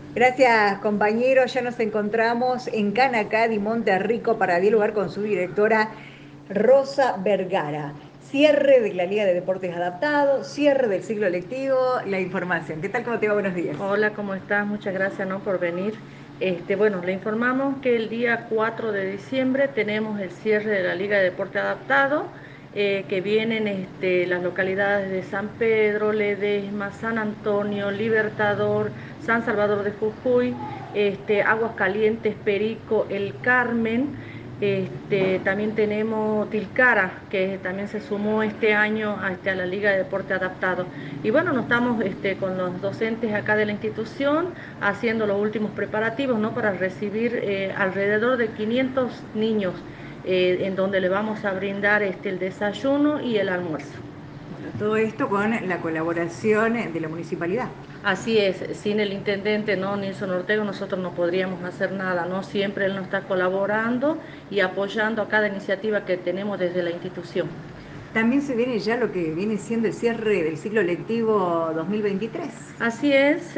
Gracias, compañero. Ya nos encontramos en Canacadi, Monterrico, para dialogar con su directora Rosa Vergara. Cierre de la Liga de Deportes Adaptados, cierre del ciclo lectivo, la información. ¿Qué tal? ¿Cómo te va? Buenos días. Hola, ¿cómo estás? Muchas gracias, ¿no?, por venir. Bueno, le informamos que el día 4 de diciembre tenemos el cierre de la Liga de Deporte Adaptado, que vienen las localidades de San Pedro, Ledesma, San Antonio, Libertador, San Salvador de Jujuy, Aguas Calientes, Perico, El Carmen. También tenemos Tilcara, que también se sumó este año a la Liga de Deporte Adaptado. Y bueno, nos estamos con los docentes acá de la institución haciendo los últimos preparativos, ¿no?, para recibir alrededor de 500 niños, en donde le vamos a brindar el desayuno y el almuerzo. Bueno, todo esto con la colaboración de la municipalidad. Así es, sin el intendente, ¿no?, Nilson Ortega, nosotros no podríamos hacer nada, ¿no? Siempre él nos está colaborando y apoyando a cada iniciativa que tenemos desde la institución. También se viene ya lo que viene siendo el cierre del ciclo lectivo 2023. Así es,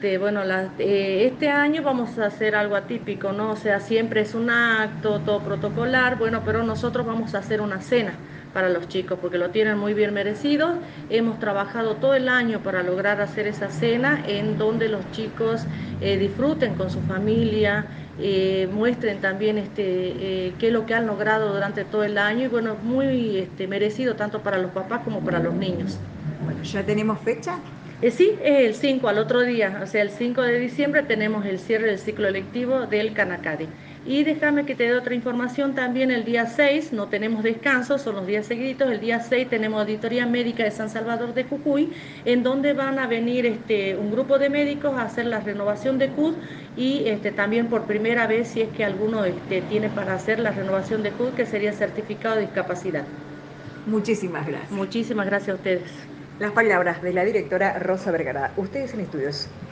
este año vamos a hacer algo atípico, ¿no? O sea, siempre es un acto, todo protocolar, bueno, pero nosotros vamos a hacer una cena para los chicos porque lo tienen muy bien merecido. Hemos trabajado todo el año para lograr hacer esa cena en donde los chicos disfruten con su familia, muestren también qué es lo que han logrado durante todo el año y bueno, muy merecido tanto para los papás como para los niños. Bueno, ya tenemos fecha. Sí, es el 5 al otro día, o sea, el 5 de diciembre tenemos el cierre del ciclo lectivo del Canacadi. Y déjame que te dé otra información también, el día 6 no tenemos descanso, son los días seguiditos, el día 6 tenemos auditoría médica de San Salvador de Jujuy, en donde van a venir un grupo de médicos a hacer la renovación de CUD y también por primera vez, si es que alguno tiene para hacer la renovación de CUD, que sería certificado de discapacidad. Muchísimas gracias. Muchísimas gracias a ustedes. Las palabras de la directora Rosa Vergara. Ustedes en estudios.